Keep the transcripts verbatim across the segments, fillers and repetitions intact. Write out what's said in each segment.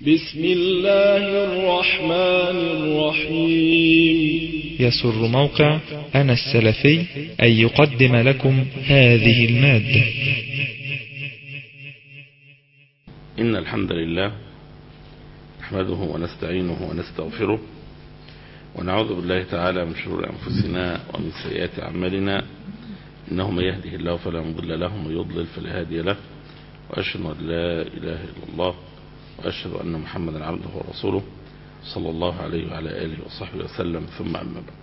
بسم الله الرحمن الرحيم. يسر موقع أنا السلفي أن يقدم لكم هذه المادة. إن الحمد لله نحمده ونستعينه ونستغفره ونعوذ بالله تعالى من شرور أنفسنا ومن سيئات أعمالنا، إنه من يهده الله فلا مضل له ومن يضلل فلا هادي له، وأشهد أن لا إله إلا الله وأشهد أن محمدا عبده ورسوله صلى الله عليه وعلى آله وصحبه وسلم، ثم أما بعد.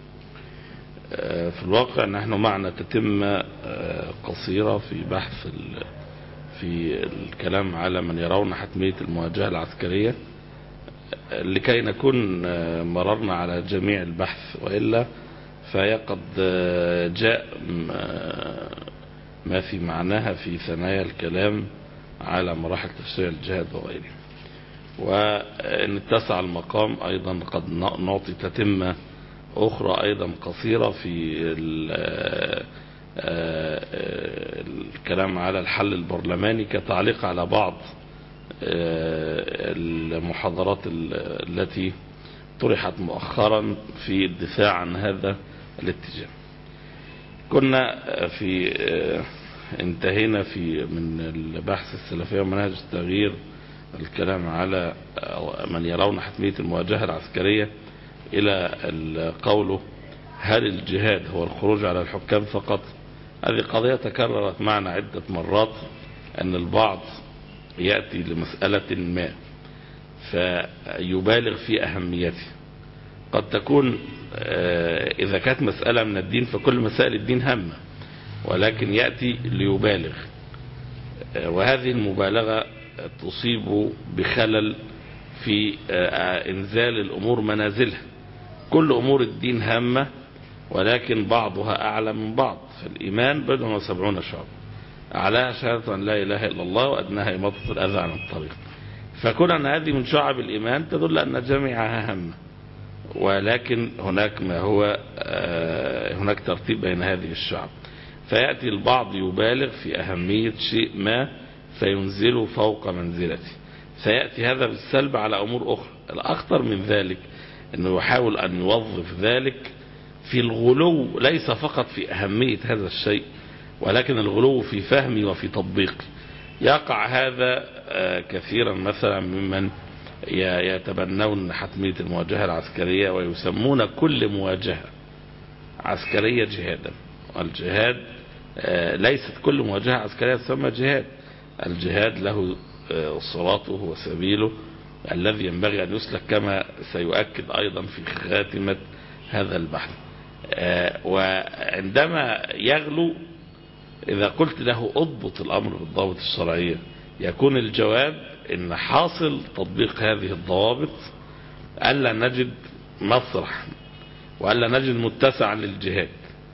في الواقع نحن معنا تتمة قصيرة في بحث في الكلام على من يرون حتمية المواجهة العسكرية، لكي نكون مررنا على جميع البحث، وإلا فهي قد جاء ما في معناها في ثنايا الكلام على مراحل تشريع الجهاد وغيره. وإن اتسع المقام أيضا قد نعطي تتمة أخرى أيضا قصيرة في الكلام على الحل البرلماني كتعليق على بعض المحاضرات التي طرحت مؤخرا في الدفاع عن هذا الاتجاه. كنا في انتهينا في من البحث السلفية ومنهج التغيير الكلام على من يرون حتمية المواجهة العسكرية إلى قوله: هل الجهاد هو الخروج على الحكام فقط؟ هذه قضية تكررت معنا عدة مرات، أن البعض يأتي لمسألة ما فيبالغ في أهميته. قد تكون إذا كانت مسألة من الدين فكل مسائل الدين هامة، ولكن يأتي ليبالغ، وهذه المبالغة تصيب بخلل في إنزال الأمور منازلها. كل أمور الدين هامة، ولكن بعضها أعلى من بعض. فالإيمان بضع وسبعون شعبة، أعلاها شهادة أن لا إله إلا الله وأدناها إماطة الأذى عن الطريق. فكون أن هذه من شعب الإيمان تدل أن جميعها هامة، ولكن هناك ما هو هناك ترتيب بين هذه الشعب. فيأتي البعض يبالغ في أهمية شيء ما فينزله فوق منزلته، فيأتي هذا بالسلب على أمور أخرى. الأخطر من ذلك أنه يحاول أن يوظف ذلك في الغلو، ليس فقط في أهمية هذا الشيء، ولكن الغلو في فهمه وفي تطبيقه. يقع هذا كثيرا مثلا ممن يتبنون حتمية المواجهة العسكرية ويسمون كل مواجهة عسكرية جهادا. والجهاد ليست كل مواجهة عسكرية تسمى جهاد. الجهاد له صراطه وسبيله الذي ينبغي أن يسلك، كما سيؤكد أيضا في خاتمة هذا البحث. وعندما يغلو، إذا قلت له أضبط الأمر بالضوابط الشرعية، يكون الجواب إن حاصل تطبيق هذه الضوابط ألا نجد مسرح وألا نجد متسع للجهاد،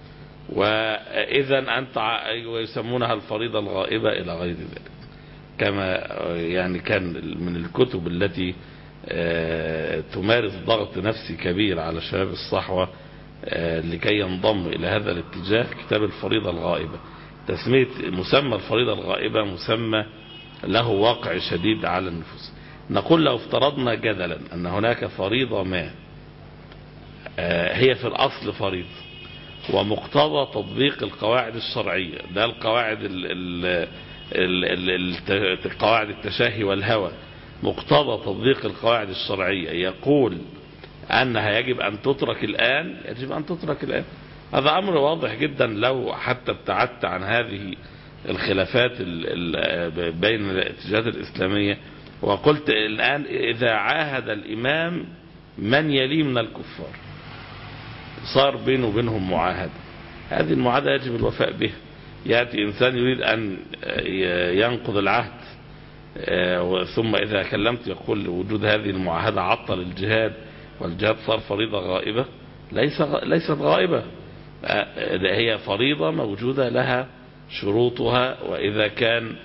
وإذا أنت ويسمونها الفريضة الغائبة إلى غير ذلك، كما يعني كان من الكتب التي تمارس ضغط نفسي كبير على شباب الصحوة لكي ينضم إلى هذا الاتجاه كتاب الفريضة الغائبة. تسمية مسمى الفريضة الغائبة مسمى له واقع شديد على النفوس. نقول لو افترضنا جدلا أن هناك فريضة ما هي في الأصل فريضة، ومقتضى تطبيق القواعد الشرعية، ده القواعد ال ال ال قواعد التشهي والهوى، مقتضى تطبيق القواعد الشرعية يقول أنها يجب أن تترك الآن، يجب أن تترك الآن. هذا أمر واضح جدا. لو حتى ابتعدت عن هذه الخلافات بين الاتجاهات الإسلامية وقلت الآن إذا عاهد الإمام من يلي من الكفار، صار بينه وبينهم معاهدة، هذه المعاهدة يجب الوفاء بها. يأتي إنسان يريد أن ينقض العهد، ثم إذا كلمت يقول وجود هذه المعاهدة عطل الجهاد، والجهاد صار فريضة غائبة. ليس ليست غائبة، هي فريضة موجودة لها شروطها، وإذا كان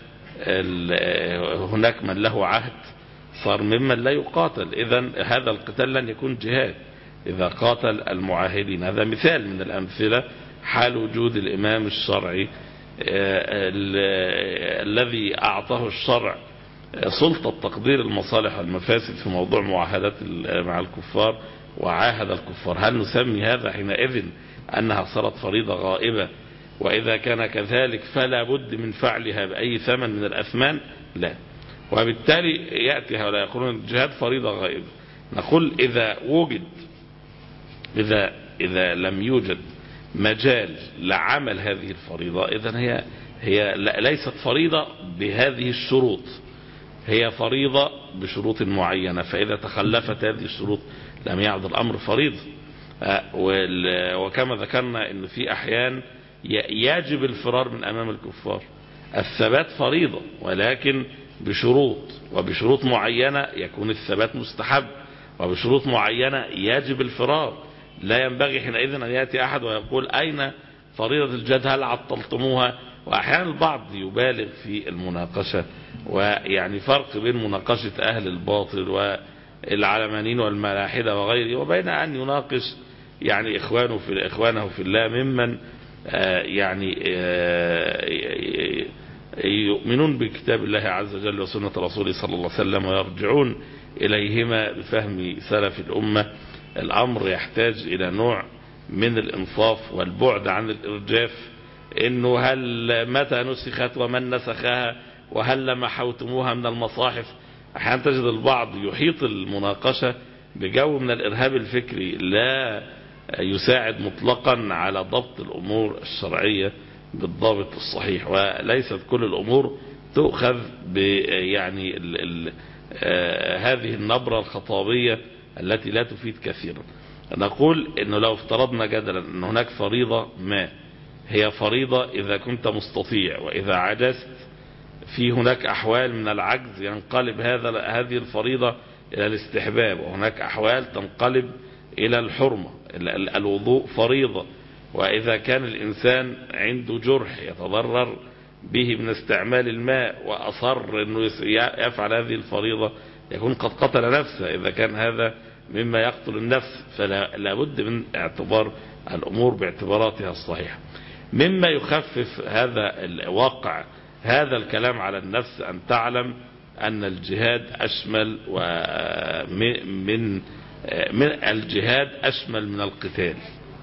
هناك من له عهد صار ممن لا يقاتل. إذن هذا القتال لن يكون جهاد إذا قاتل المعاهدين. هذا مثال من الأمثلة حال وجود الإمام الشرعي الذي أعطاه الشرع سلطة تقدير المصالح والمفاسد في موضوع معاهدات مع الكفار وعاهد الكفار، هل نسمي هذا حينئذ أنها صارت فريضة غائبة؟ وإذا كان كذلك فلا بد من فعلها بأي ثمن من الأثمان؟ لا. وبالتالي يأتي هؤلاء يقولون الجهاد فريضة غائبة. نقول إذا وجد إذا إذا لم يوجد مجال لعمل هذه الفريضة، إذن هي هي ليست فريضة بهذه الشروط، هي فريضة بشروط معينة، فإذا تخلفت هذه الشروط لم يعد الأمر فريضة. وكما ذكرنا أن في أحيان يجب الفرار من أمام الكفار، الثبات فريضة ولكن بشروط، وبشروط معينة يكون الثبات مستحب، وبشروط معينة يجب الفرار. لا ينبغي حينئذ أن يأتي أحد ويقول أين فريضة الجهاد، هل عطلتموها؟ وأحيانا البعض يبالغ في المناقشة، ويعني فرق بين مناقشة أهل الباطل والعلمانيين والملاحدة وغيره، وبين أن يناقش يعني إخوانه في إخوانه في الله ممن يعني يؤمنون بكتاب الله عز وجل وسنة رسوله صلى الله عليه وسلم ويرجعون إليهما بفهم سلف الأمة. الأمر يحتاج إلى نوع من الإنصاف والبعد عن الإرجاف، إنه هل متى نسخت ومن نسخها وهل لمحوتموها من المصاحف. أحيانا تجد البعض يحيط المناقشة بجو من الإرهاب الفكري لا يساعد مطلقا على ضبط الأمور الشرعية بالضابط الصحيح، وليست كل الأمور تؤخذ يعني ال ال آه هذه النبرة الخطابية التي لا تفيد كثيرا. نقول إنه لو افترضنا جدلا أن هناك فريضة ما هي فريضة إذا كنت مستطيع، وإذا عجزت في هناك أحوال من العجز ينقلب هذا هذه الفريضة إلى الاستحباب، وهناك أحوال تنقلب إلى الحرمة. الوضوء فريضة، وإذا كان الإنسان عنده جرح يتضرر به من استعمال الماء وأصر أنه يفعل هذه الفريضة يكون قد قتل نفسه، إذا كان هذا مما يقتل النفس، فلا بد من اعتبار الأمور باعتباراتها الصحيحة. مما يخفف هذا الواقع هذا الكلام على النفس أن تعلم أن الجهاد أشمل ومن من الجهاد أشمل من القتال،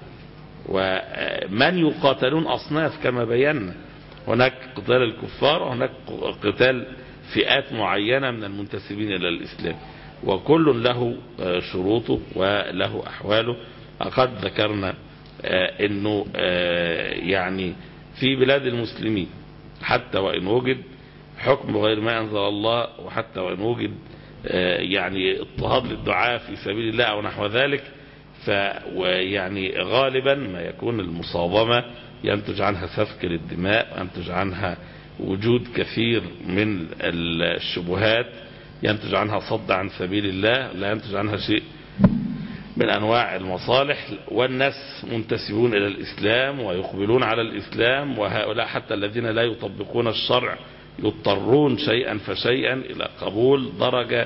ومن يقاتلون أصناف كما بينا، هناك قتال الكفار وهناك قتال فئات معينة من المنتسبين إلى الإسلام، وكل له شروطه وله أحواله. قد ذكرنا أنه يعني في بلاد المسلمين حتى وإن وجد حكم غير ما أنزل الله، وحتى وإن وجد يعني اضطهاد للدعاء في سبيل الله أو نحو ذلك، فيعني غالبا ما يكون المصادمة ينتج عنها سفك للدماء، ينتج عنها وجود كثير من الشبهات، ينتج عنها صد عن سبيل الله، لا ينتج عنها شيء من أنواع المصالح، والناس منتسبون إلى الإسلام ويقبلون على الإسلام، وهؤلاء حتى الذين لا يطبقون الشرع يضطرون شيئا فشيئا إلى قبول درجة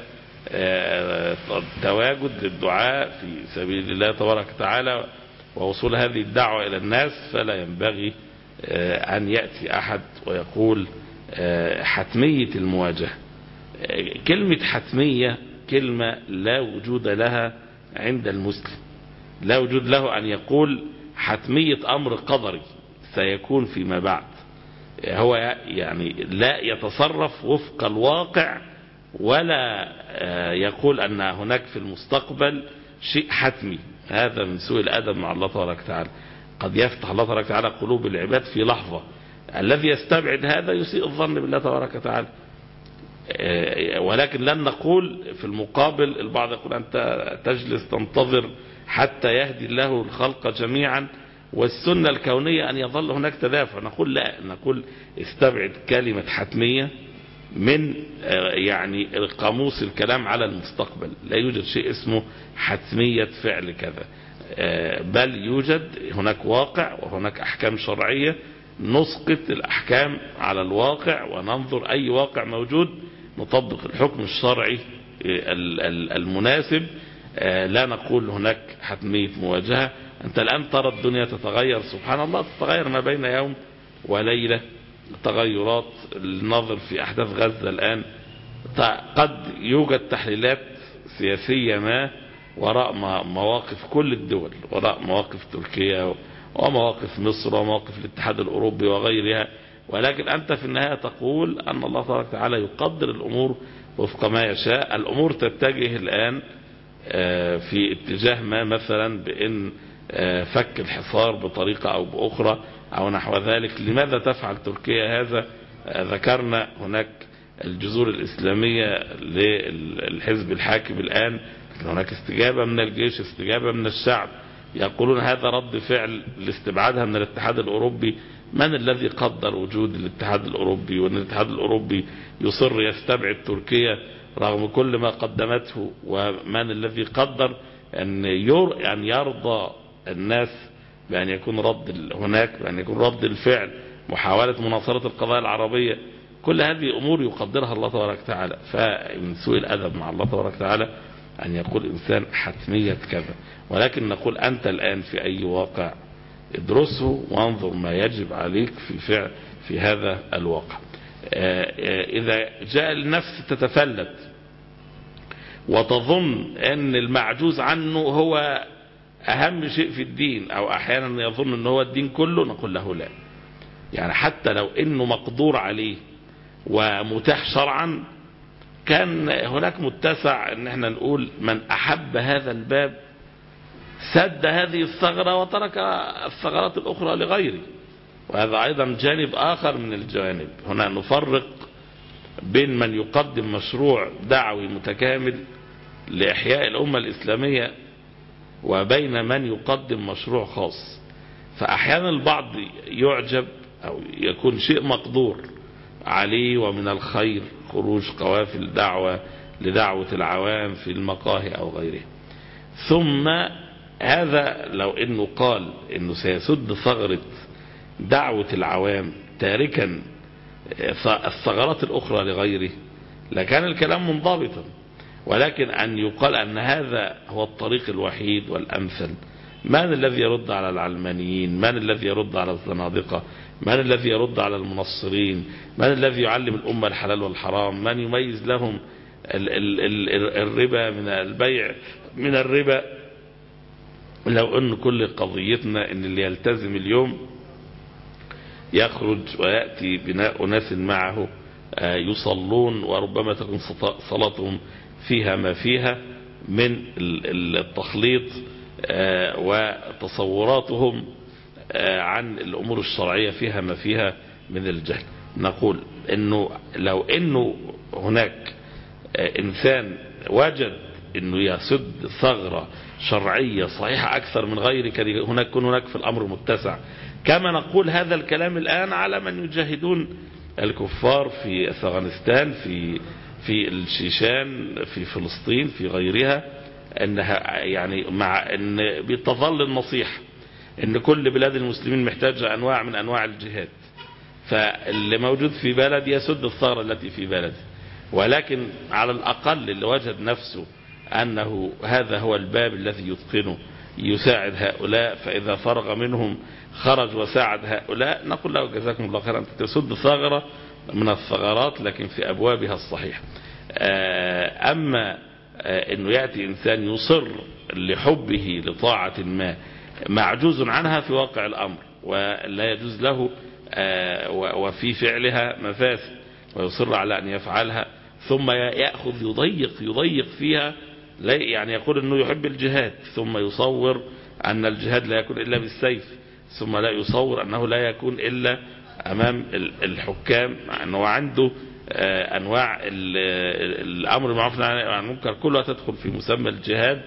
تواجد للدعاء في سبيل الله تبارك وتعالى ووصول هذه الدعوة إلى الناس. فلا ينبغي أن يأتي أحد ويقول حتمية المواجهة. كلمة حتمية كلمة لا وجود لها عند المسلم، لا وجود له أن يقول حتمية أمر قدري سيكون فيما بعد. هو يعني لا يتصرف وفق الواقع، ولا يقول أن هناك في المستقبل شيء حتمي. هذا من سوء الأدب مع الله تبارك وتعالى. قد يفتح الله تبارك وتعالى قلوب العباد في لحظة، الذي يستبعد هذا يسيء الظن بالله تبارك وتعالى. ولكن لن نقول في المقابل، البعض يقول أنت تجلس تنتظر حتى يهدي الله الخلق جميعا، والسنة الكونية أن يظل هناك تدافع. نقول لا، نقول استبعد كلمة حتمية من يعني قاموس الكلام على المستقبل. لا يوجد شيء اسمه حتمية فعل كذا، بل يوجد هناك واقع وهناك أحكام شرعية، نسقط الأحكام على الواقع وننظر أي واقع موجود نطبق الحكم الشرعي المناسب. لا نقول هناك حتمية مواجهة. أنت الآن ترى الدنيا تتغير، سبحان الله، تتغير ما بين يوم وليلة تغيرات. النظر في أحداث غزة الآن قد يوجد تحليلات سياسية ما وراء مواقف كل الدول، وراء مواقف تركيا ومواقف مصر ومواقف الاتحاد الأوروبي وغيرها، ولكن أنت في النهاية تقول أن الله تبارك وتعالى يقدر الأمور وفق ما يشاء. الأمور تتجه الآن في اتجاه ما، مثلا بأن فك الحصار بطريقة أو بأخرى أو نحو ذلك. لماذا تفعل تركيا هذا؟ ذكرنا هناك الجذور الإسلامية للحزب الحاكم الآن، هناك استجابة من الجيش، استجابة من الشعب، يقولون هذا رد فعل لاستبعادها من الاتحاد الأوروبي. من الذي قدر وجود الاتحاد الأوروبي وأن الاتحاد الأوروبي يصر يستبعد تركيا رغم كل ما قدمته؟ ومن الذي قدر أن أن يرضى الناس بأن يكون رد هناك بأن يكون رد الفعل محاولة مناصرة القضايا العربية؟ كل هذه أمور يقدرها الله تبارك وتعالى. فمن سوء الأدب مع الله تبارك وتعالى أن يقول إنسان حتمية كذا، ولكن نقول أنت الآن في أي واقع ادرسه وانظر ما يجب عليك في فعل في هذا الواقع. إذا جاء النفس تتفلت وتظن أن المعجوز عنه هو أهم شيء في الدين، أو أحيانا يظن أنه هو الدين كله، نقول له لا. يعني حتى لو أنه مقدور عليه ومتاح شرعا، كان هناك متسع أن احنا نقول من أحب هذا الباب سد هذه الثغرة وترك الثغرات الأخرى لغيره. وهذا أيضا جانب آخر من الجوانب. هنا نفرق بين من يقدم مشروع دعوي متكامل لإحياء الأمة الإسلامية وبين من يقدم مشروع خاص. فأحيانا البعض يعجب أو يكون شيء مقدور عليه ومن الخير خروج قوافل دعوة لدعوة العوام في المقاهي أو غيره، ثم هذا لو انه قال انه سيسد ثغرة دعوة العوام تاركا الثغرات الاخرى لغيره لكان الكلام منضبطا. ولكن ان يقال ان هذا هو الطريق الوحيد والامثل، من الذي يرد على العلمانيين؟ من الذي يرد على الزنادقة؟ من الذي يرد على المنصرين؟ من الذي يعلم الامة الحلال والحرام؟ من يميز لهم الربا من البيع من الربا؟ لو أن كل قضيتنا أن اللي يلتزم اليوم يخرج ويأتي بناء ناس معه يصلون وربما تكون صلاتهم فيها ما فيها من التخليط وتصوراتهم عن الأمور الشرعية فيها ما فيها من الجهل، نقول أنه لو أنه هناك إنسان وجد أنه يسد ثغرة شرعية صحيحة أكثر من غيره كان هناك يكون هناك في الأمر متسع. كما نقول هذا الكلام الآن على من يجاهدون الكفار في أفغانستان، في في الشيشان، في فلسطين، في غيرها، أنها يعني مع أن بتظل النصيحة أن كل بلاد المسلمين محتاجة أنواع من أنواع الجهاد، فاللي موجود في بلد يسد الثغرة التي في بلده. ولكن على الأقل اللي وجد نفسه أنه هذا هو الباب الذي يتقنه يساعد هؤلاء، فإذا فرغ منهم خرج وساعد هؤلاء، نقول له جزاكم الله خيرا، أنت تسد ثغرة من الثغرات لكن في أبوابها الصحيح. أما أنه يأتي إنسان يصر لحبه لطاعة ما معجوز عنها في واقع الأمر ولا يجوز له وفي فعلها مفاسد ويصر على أن يفعلها، ثم يأخذ يضيق يضيق فيها، يعني يقول أنه يحب الجهاد ثم يصور أن الجهاد لا يكون إلا بالسيف، ثم لا يصور أنه لا يكون إلا أمام الحكام، أنه عنده أنواع الأمر بالمعروف والنهي عن المنكر كلها تدخل في مسمى الجهاد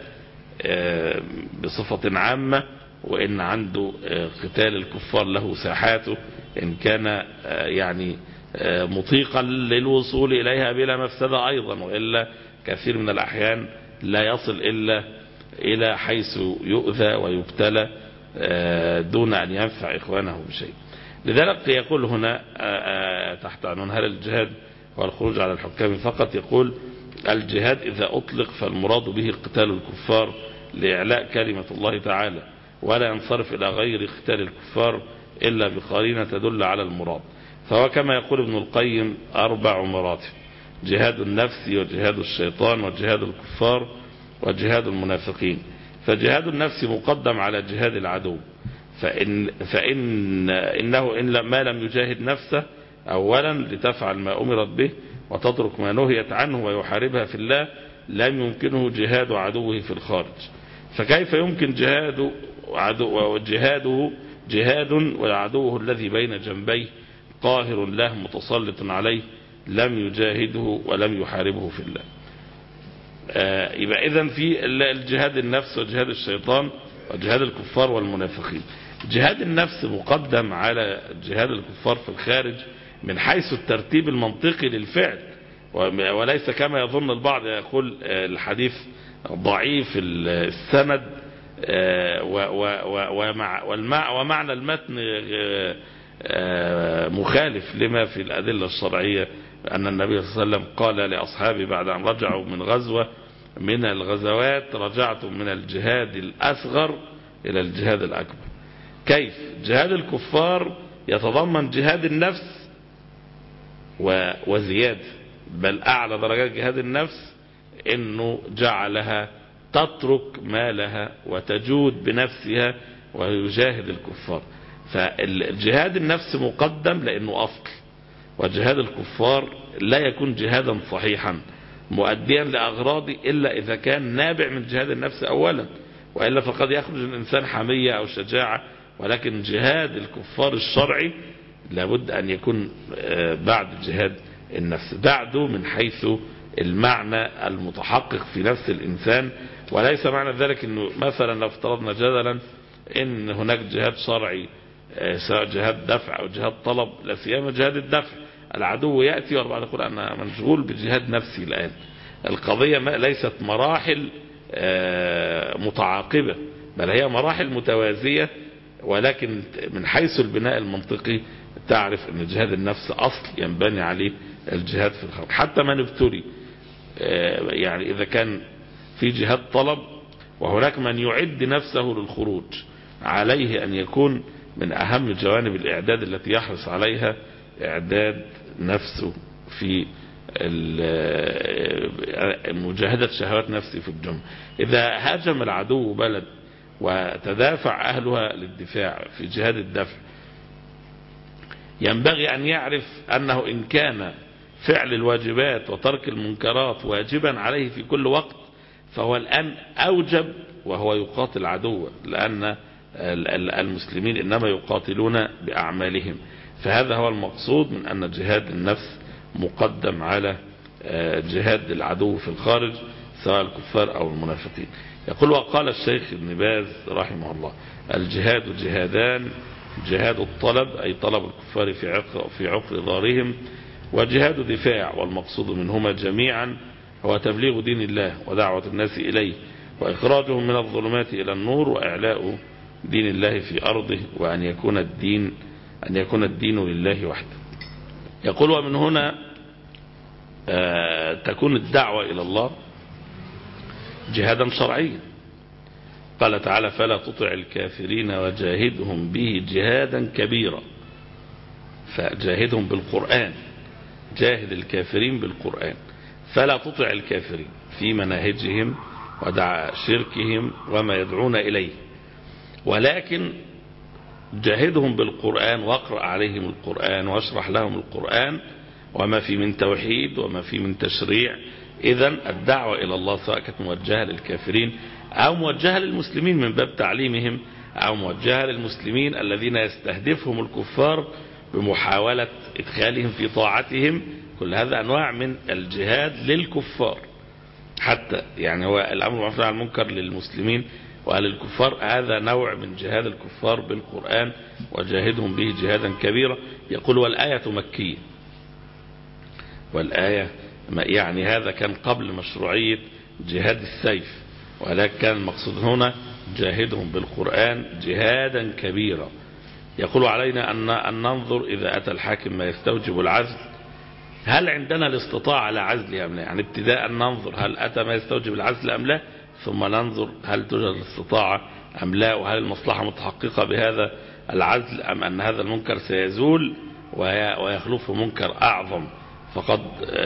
بصفة عامة، وإن عنده قتال الكفار له ساحاته إن كان يعني مطيقا للوصول إليها بلا مفسدة أيضا، وإلا كثير من الأحيان لا يصل إلا إلى حيث يؤذى ويبتلى دون أن ينفع إخوانه بشيء. لذلك يقول هنا تحت عنوان هل الجهاد هو الخروج على الحكام فقط؟ يقول الجهاد إذا أطلق فالمراد به قتال الكفار لإعلاء كلمة الله تعالى، ولا ينصرف إلى غير قتال الكفار إلا بقرينة تدل على المراد. فهو كما يقول ابن القيم أربع مراتب: جهاد النفس وجهاد الشيطان وجهاد الكفار وجهاد المنافقين. فجهاد النفس مقدم على جهاد العدو، فإن, فإن إنه إن ما لم يجاهد نفسه أولا لتفعل ما أمرت به وتترك ما نهيت عنه ويحاربها في الله، لم يمكنه جهاد عدوه في الخارج. فكيف يمكن جهاد عدو وجهاده جهاد وعدوه الذي بين جنبيه قاهر له متسلط عليه لم يجاهده ولم يحاربه في الله؟ آه يبقى إذن في الجهاد النفس وجهاد الشيطان وجهاد الكفار والمنافقين. جهاد النفس مقدم على جهاد الكفار في الخارج من حيث الترتيب المنطقي للفعل، وليس كما يظن البعض يقول الحديث ضعيف السند ومعنى المتن مخالف لما في الأدلة الشرعية، أن النبي صلى الله عليه وسلم قال لأصحابه بعد أن رجعوا من غزوة من الغزوات رجعتم من الجهاد الأصغر إلى الجهاد الأكبر. كيف؟ جهاد الكفار يتضمن جهاد النفس وزيادة، بل أعلى درجات جهاد النفس إنه جعلها تترك مالها وتجود بنفسها ويجاهد الكفار. فالجهاد النفس مقدم لأنه أصل، وجهاد الكفار لا يكون جهادا صحيحا مؤديا لأغراضه إلا إذا كان نابع من جهاد النفس أولا، وإلا فقد يخرج الإنسان حمية أو شجاعة. ولكن جهاد الكفار الشرعي لابد أن يكون بعد جهاد النفس، بعده من حيث المعنى المتحقق في نفس الإنسان. وليس معنى ذلك أنه مثلا لو افترضنا جدلا أن هناك جهاد شرعي سواء جهاد دفع أو جهاد طلب، لا سيما جهاد الدفع العدو يأتي والبعض يقول أنا مشغول بجهاد نفسي الآن. القضية ليست مراحل متعاقبة، بل هي مراحل متوازية، ولكن من حيث البناء المنطقي تعرف أن جهاد النفس أصل ينبني عليه الجهاد في الخارج. حتى من ابتلي، يعني إذا كان في جهاد طلب وهناك من يعد نفسه للخروج، عليه أن يكون من أهم جوانب الإعداد التي يحرص عليها إعداد نفسه في مجاهدة شهوات نفسه في الجمع. إذا هاجم العدو بلد وتدافع أهلها للدفاع في جهاد الدفع، ينبغي أن يعرف أنه إن كان فعل الواجبات وترك المنكرات واجبا عليه في كل وقت، فهو الآن أوجب وهو يقاتل عدوا، لأن المسلمين إنما يقاتلون بأعمالهم. فهذا هو المقصود من أن جهاد النفس مقدم على جهاد العدو في الخارج سواء الكفار أو المنافقين. يقول وقال الشيخ ابن باز رحمه الله: الجهاد جهادان، جهاد الطلب أي طلب الكفار في عقر, في عقر دارهم، وجهاد دفاع، والمقصود منهما جميعا هو تبليغ دين الله ودعوة الناس إليه وإخراجهم من الظلمات إلى النور وإعلاء دين الله في أرضه، وأن يكون الدين أن يكون الدين لله وحده. يقول ومن هنا آه تكون الدعوة إلى الله جهادا شرعيا. قال تعالى: فلا تطع الكافرين وجاهدهم به جهادا كبيرا. فجاهدهم بالقرآن، جاهد الكافرين بالقرآن. فلا تطع الكافرين في مناهجهم ودع شركهم وما يدعون إليه، ولكن جاهدهم بالقرآن واقرأ عليهم القرآن واشرح لهم القرآن وما في من توحيد وما في من تشريع. إذن الدعوة إلى الله سواء كانت موجهة للكافرين أو موجهة للمسلمين من باب تعليمهم، أو موجهة للمسلمين الذين يستهدفهم الكفار بمحاولة إدخالهم في طاعتهم، كل هذا أنواع من الجهاد للكفار. حتى يعني هو الأمر بالمعروف والنهي عن المنكر للمسلمين وللكفار، هذا نوع من جهاد الكفار بالقرآن، وجاهدهم به جهادا كبيرا. يقول والآية مكية، والآية يعني هذا كان قبل مشروعية جهاد السيف، ولكن كان المقصود هنا جاهدهم بالقرآن جهادا كبيرا. يقول علينا أن, أن ننظر إذا أتى الحاكم ما يستوجب العزل، هل عندنا الاستطاعة على عزله أم لا؟ يعني ابتداء ننظر هل أتى ما يستوجب العزل أم لا، ثم ننظر هل توجد الاستطاعة أم لا، وهل المصلحة متحققة بهذا العزل أم أن هذا المنكر سيزول ويخلفه منكر أعظم فقد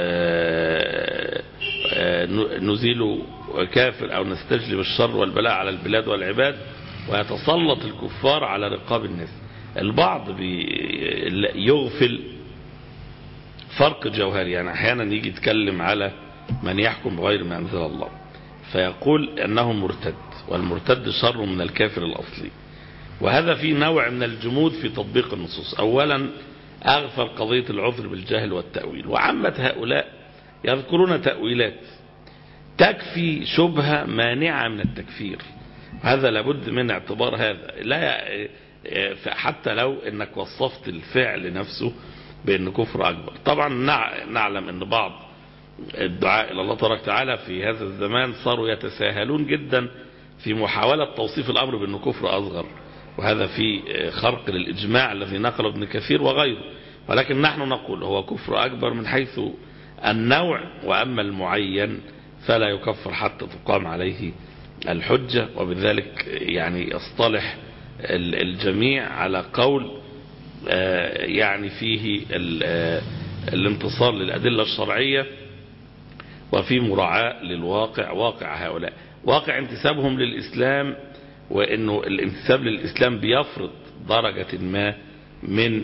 نزيل كافر أو نستجلب الشر والبلاء على البلاد والعباد، ويتسلط الكفار على رقاب الناس. البعض يغفل فرق جوهري، يعني أحيانا يجي يتكلم على من يحكم بغير ما أنزل الله فيقول أنه مرتد، والمرتد شر من الكافر الأصلي، وهذا فيه نوع من الجمود في تطبيق النصوص. أولا أغفل قضية العذر بالجهل والتأويل، وعامة هؤلاء يذكرون تأويلات تكفي شبهة مانعة من التكفير، هذا لابد من اعتبار هذا. لا حتى لو انك وصفت الفعل نفسه بأنه كفر أكبر. طبعا نعلم أن بعض الدعاء إلى الله تبارك وتعالى في هذا الزمان صاروا يتساهلون جدا في محاولة توصيف الأمر بأنه كفر أصغر، وهذا في خرق للإجماع الذي نقله ابن كثير وغيره. ولكن نحن نقول هو كفر أكبر من حيث النوع، وأما المعين فلا يكفر حتى تقام عليه الحجة. وبذلك يعني يصطلح الجميع على قول يعني فيه الانتصار للأدلة الشرعية وفي مراعاة للواقع، واقع هؤلاء، واقع انتسابهم للإسلام، وأنه الانتساب للإسلام بيفرض درجة ما من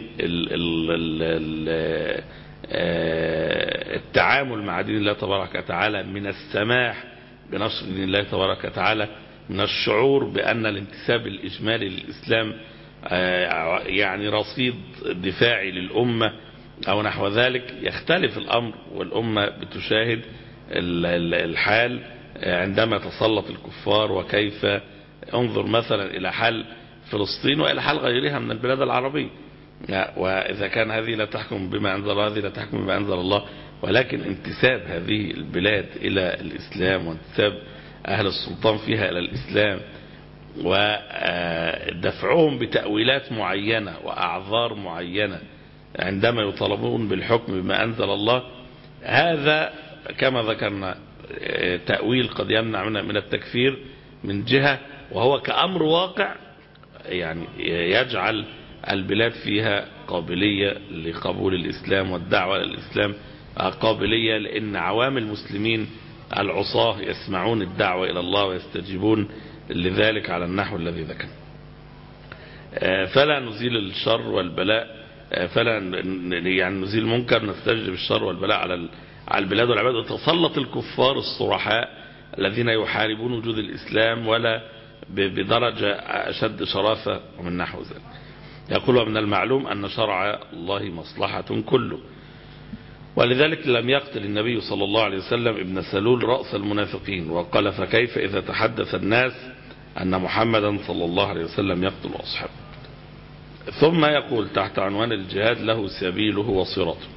التعامل مع دين الله تبارك وتعالى، من السماح بنشر دين الله تبارك وتعالى، من الشعور بأن الانتساب الإجمالي للإسلام يعني رصيد دفاعي للأمة أو نحو ذلك. يختلف الأمر والأمة بتشاهد الحال عندما تسلط الكفار، وكيف انظر مثلا إلى حال فلسطين وإلى حال غيرها من البلاد العربية. وإذا كان هذه لا تحكم بما أنزل الله، هذه لا تحكم بما أنزل الله، ولكن انتساب هذه البلاد إلى الإسلام وانتساب أهل السلطان فيها إلى الإسلام ودفعهم بتأويلات معينة وأعذار معينة عندما يطالبون بالحكم بما أنزل الله، هذا كما ذكرنا تأويل قد يمنع من التكفير من جهة، وهو كأمر واقع يعني يجعل البلاد فيها قابلية لقبول الإسلام والدعوة للإسلام، قابلية لأن عوام المسلمين العصاة يسمعون الدعوة إلى الله ويستجيبون لذلك على النحو الذي ذكر. فلا نزيل الشر والبلاء، فلا يعني نزيل المنكر، نستجلب الشر والبلاء على على البلاد والعباد، وتسلط الكفار الصرحاء الذين يحاربون وجود الإسلام ولا بدرجة أشد شراسة ومن نحو ذلك. يقول ومن المعلوم أن شرع الله مصلحة كله، ولذلك لم يقتل النبي صلى الله عليه وسلم ابن سلول رأس المنافقين، وقال فكيف إذا تحدث الناس أن محمدا صلى الله عليه وسلم يقتل أصحابه. ثم يقول تحت عنوان الجهاد له سبيله وصراطه،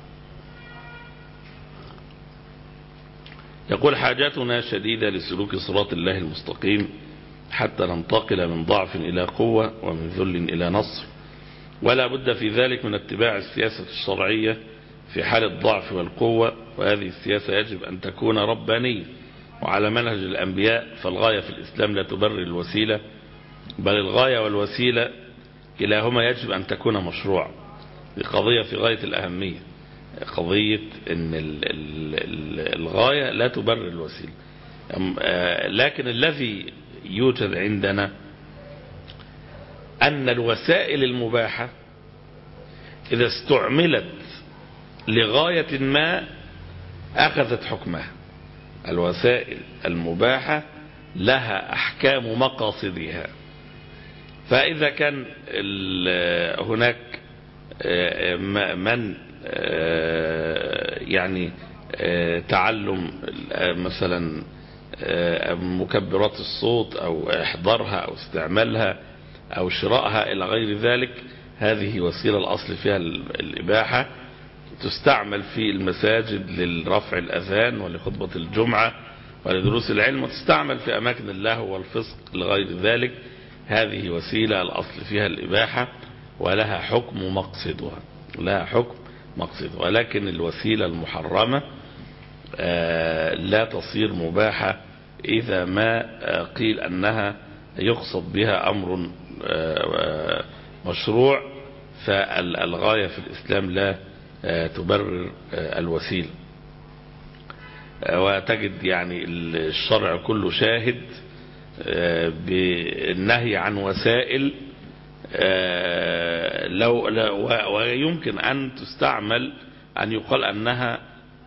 يقول حاجاتنا شديدة لسلوك صراط الله المستقيم حتى ننتقل من ضعف إلى قوة ومن ذل إلى نصر، ولا بد في ذلك من اتباع السياسة الشرعية في حال الضعف والقوة، وهذه السياسة يجب أن تكون ربانية وعلى منهج الأنبياء، فالغاية في الإسلام لا تبرر الوسيلة، بل الغاية والوسيلة كلاهما يجب أن تكون مشروع. بقضية في غاية الأهمية، قضية أن الغاية لا تبرر الوسيلة. لكن الذي يوجد عندنا أن الوسائل المباحة إذا استعملت لغاية ما أخذت حكمها. الوسائل المباحة لها أحكام مقاصدها، فإذا كان هناك من يعني تعلم مثلا مكبرات الصوت أو إحضارها أو استعمالها أو شرائها إلى غير ذلك، هذه وسيلة الأصل فيها الإباحة، تستعمل في المساجد للرفع الأذان ولخطبة الجمعة ولدروس العلم، وتستعمل في أماكن اللهو والفسق لغير ذلك. هذه وسيلة الأصل فيها الإباحة ولها حكم مقصدها، لها حكم مقصدها. ولكن الوسيلة المحرمة لا تصير مباحة إذا ما قيل أنها يقصد بها أمر مشروع، فالغاية في الإسلام لا تبرر الوسيلة. وتجد يعني الشرع كله شاهد بالنهي عن وسائل لو ويمكن أن تستعمل أن يقال أنها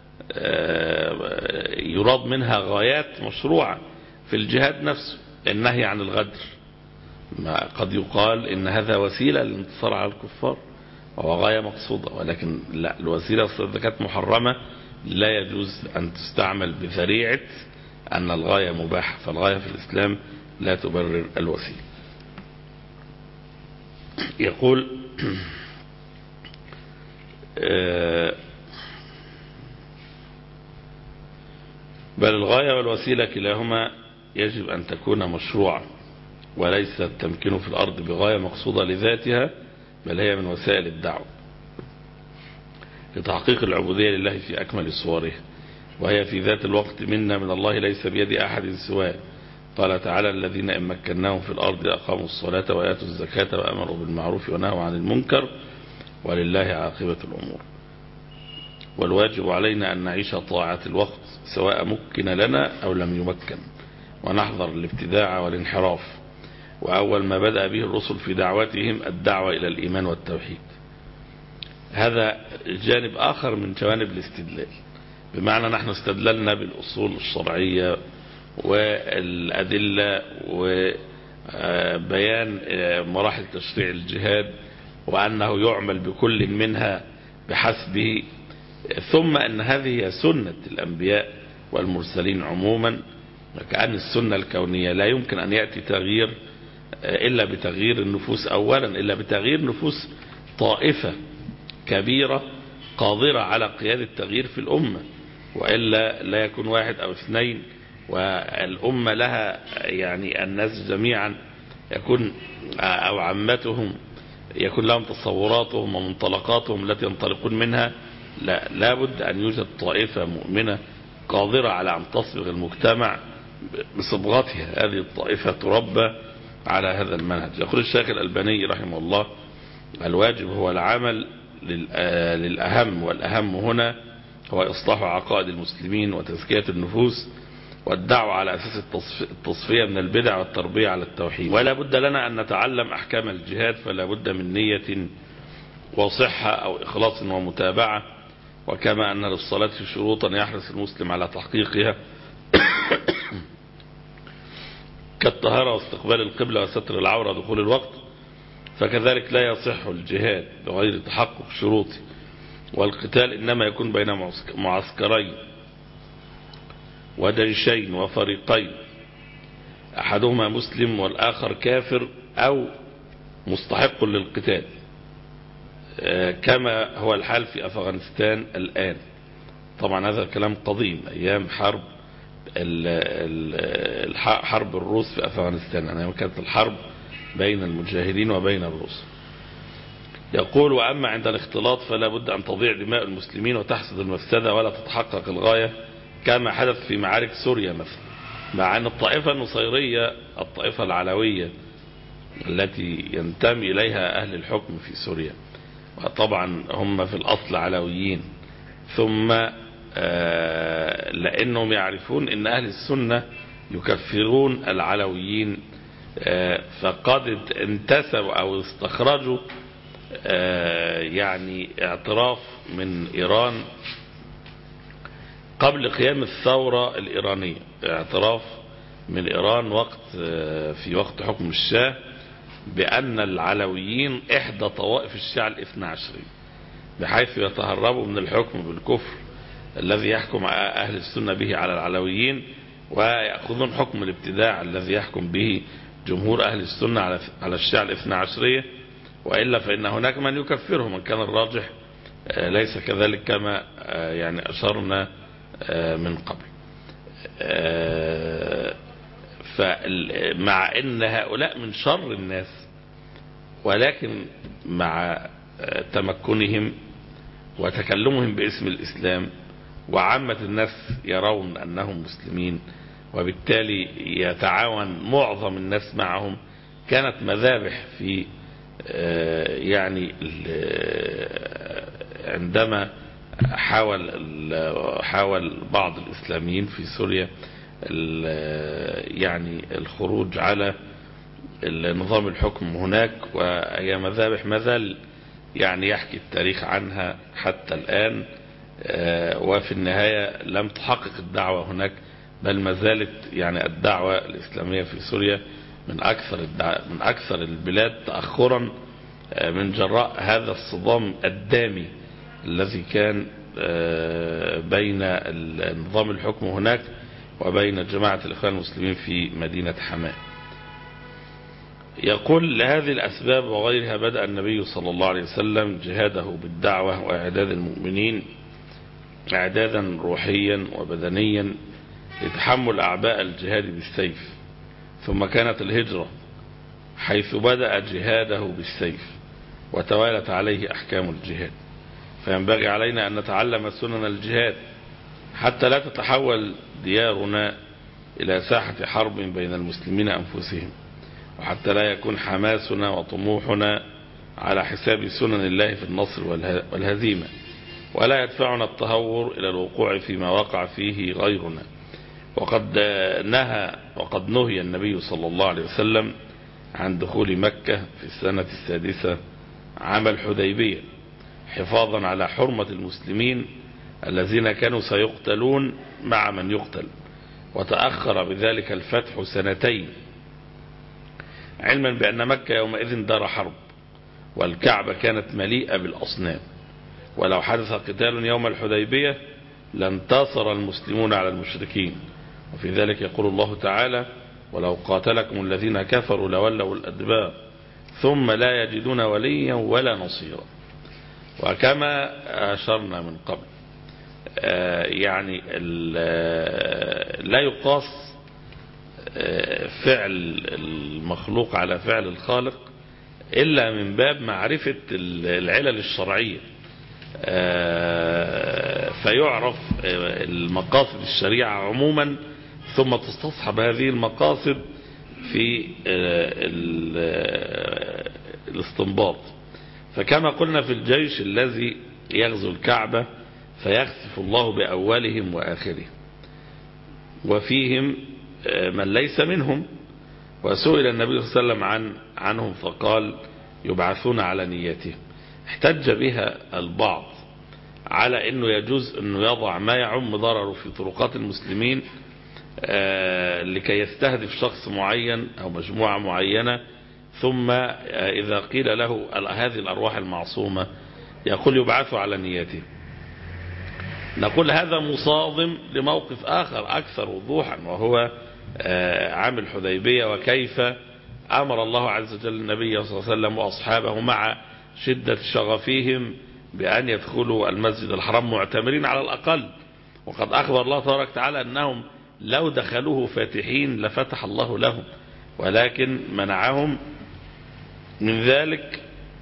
يراد منها غايات مشروعة في الجهاد نفسه. النهي عن الغدر ما قد يقال إن هذا وسيلة للانتصار على الكفار وهو غاية مقصودة، ولكن لا، الوسيلة إذا كانت محرمة لا يجوز أن تستعمل بذريعة أن الغاية مباحة، فالغاية في الإسلام لا تبرر الوسيلة. يقول بل الغاية والوسيلة كلاهما يجب أن تكون مشروعة، وليس التمكين في الأرض بغاية مقصودة لذاتها، بل هي من وسائل الدعوة لتحقيق العبودية لله في أكمل صوره، وهي في ذات الوقت منا من الله ليس بيد أحد سواه. قال تعالى: الذين إن مكناهم في الأرض أقاموا الصلاة وآتوا الزكاة وأمروا بالمعروف ونهوا عن المنكر ولله عاقبة الأمور. والواجب علينا أن نعيش طاعة الوقت سواء مكن لنا أو لم يمكن، ونحذر الابتداع والانحراف. وأول ما بدأ به الرسل في دعوتهم الدعوة إلى الإيمان والتوحيد. هذا جانب آخر من جوانب الاستدلال، بمعنى نحن استدللنا بالأصول الشرعية والأدلة وبيان مراحل تشريع الجهاد وأنه يعمل بكل منها بحسبه، ثم أن هذه سنة الأنبياء والمرسلين عموما، كأن السنة الكونية لا يمكن أن يأتي تغيير إلا بتغيير النفوس أولا، إلا بتغيير نفوس طائفة كبيرة قادرة على قيادة التغيير في الأمة، وإلا لا يكون واحد أو اثنين، والأمة لها يعني الناس جميعا يكون أو عامتهم يكون لهم تصوراتهم ومنطلقاتهم التي ينطلقون منها. لا لابد أن يوجد طائفة مؤمنة قادرة على أن تصبغ المجتمع بصبغتها، هذه الطائفة تربى على هذا المنهج. يقول الشيخ الألباني رحمه الله: الواجب هو العمل للأهم، والأهم هنا هو إصلاح عقائد المسلمين وتزكية النفوس والدعوة على أساس التصفية من البدع والتربية على التوحيد. ولا بد لنا أن نتعلم أحكام الجهاد، فلا بد من نية وصحة أو إخلاص ومتابعة، وكما أن للصلاة شروطا يحرص المسلم على تحقيقها كالطهارة واستقبال القبلة وستر العورة ودخول الوقت، فكذلك لا يصح الجهاد بغير تحقق شروطه. والقتال إنما يكون بين معسكرين وديشين وفريقين، أحدهما مسلم والآخر كافر أو مستحق للقتال، كما هو الحال في أفغانستان الآن. طبعا هذا الكلام قديم، أيام حرب حرب الروس في أفغانستان، أيام كانت الحرب بين المجاهدين وبين الروس. يقول: وأما عند الاختلاط فلا بد أن تضيع دماء المسلمين وتحصد المفسدة ولا تتحقق الغاية، كما حدث في معارك سوريا مثلا، مع أن الطائفة النصيرية الطائفة العلوية التي ينتمي إليها أهل الحكم في سوريا، وطبعا هم في الأصل علويين، ثم لأنهم يعرفون أن أهل السنة يكفرون العلويين، فقد انتسبوا أو استخرجوا يعني اعتراف من إيران قبل قيام الثورة الإيرانية، اعتراف من إيران وقت في وقت حكم الشاه بأن العلويين إحدى طوائف الشيعة الاثنى عشرية، بحيث يتهربوا من الحكم بالكفر الذي يحكم أهل السنة به على العلويين، ويأخذون حكم الابتداع الذي يحكم به جمهور أهل السنة على الشيعة الاثنى عشرية. وإلا فإن هناك من يكفرهم، من كان الراجح ليس كذلك كما يعني أشرنا من قبل. فمع أن هؤلاء من شر الناس، ولكن مع تمكنهم وتكلمهم باسم الإسلام وعامة الناس يرون أنهم مسلمين، وبالتالي يتعاون معظم الناس معهم، كانت مذابح في يعني عندما حاول حاول بعض الإسلاميين في سوريا يعني الخروج على نظام الحكم هناك، وهي مذابح ما زال يعني يحكي التاريخ عنها حتى الآن، وفي النهاية لم تحقق الدعوة هناك، بل ما زالت يعني الدعوة الإسلامية في سوريا من أكثر من أكثر البلاد تأخرا من جراء هذا الصدام الدامي الذي كان بين نظام الحكم هناك وبين جماعة الإخوان المسلمين في مدينة حماة. يقول لهذه الأسباب وغيرها بدأ النبي صلى الله عليه وسلم جهاده بالدعوة وإعداد المؤمنين إعدادا روحيا وبدنيا لتحمل أعباء الجهاد بالسيف، ثم كانت الهجرة حيث بدأ جهاده بالسيف وتوالت عليه أحكام الجهاد. فينبغي علينا أن نتعلم سنن الجهاد حتى لا تتحول ديارنا إلى ساحة حرب بين المسلمين أنفسهم، وحتى لا يكون حماسنا وطموحنا على حساب سنن الله في النصر والهزيمة، ولا يدفعنا التهور إلى الوقوع فيما وقع فيه غيرنا. وقد نهى وقد نهي النبي صلى الله عليه وسلم عن دخول مكة في السنة السادسة عام الحديبية حفاظا على حرمة المسلمين الذين كانوا سيقتلون مع من يقتل، وتأخر بذلك الفتح سنتين، علما بأن مكة يومئذ دار حرب والكعبة كانت مليئة بالأصنام، ولو حدث قتال يوم الحديبية لانتصر المسلمون على المشركين. وفي ذلك يقول الله تعالى: ولو قاتلكم الذين كفروا لولوا الأدبار ثم لا يجدون وليا ولا نصيرا. وكما أشرنا من قبل يعني لا يقاس فعل المخلوق على فعل الخالق إلا من باب معرفة العلل الشرعية، فيعرف المقاصد الشريعة عموما ثم تستصحب هذه المقاصد في الاستنباط. فكما قلنا في الجيش الذي يغزو الكعبة فيخسف الله بأولهم وآخرهم وفيهم من ليس منهم، وسئل النبي صلى الله عليه وسلم عن عنهم فقال: يبعثون على نيتهم. احتج بها البعض على أنه يجوز أنه يضع ما يعم ضرره في طرقات المسلمين لكي يستهدف شخص معين أو مجموعة معينة، ثم إذا قيل له هذه الأرواح المعصومة يقول يبعثوا على نيته. نقول هذا مصادم لموقف آخر أكثر وضوحا، وهو عام الحديبية، وكيف أمر الله عز وجل النبي صلى الله عليه وسلم وأصحابه مع شدة شغفهم بأن يدخلوا المسجد الحرام معتمرين على الأقل، وقد أخبر الله تبارك وتعالى أنهم لو دخلوه فاتحين لفتح الله لهم، ولكن منعهم من ذلك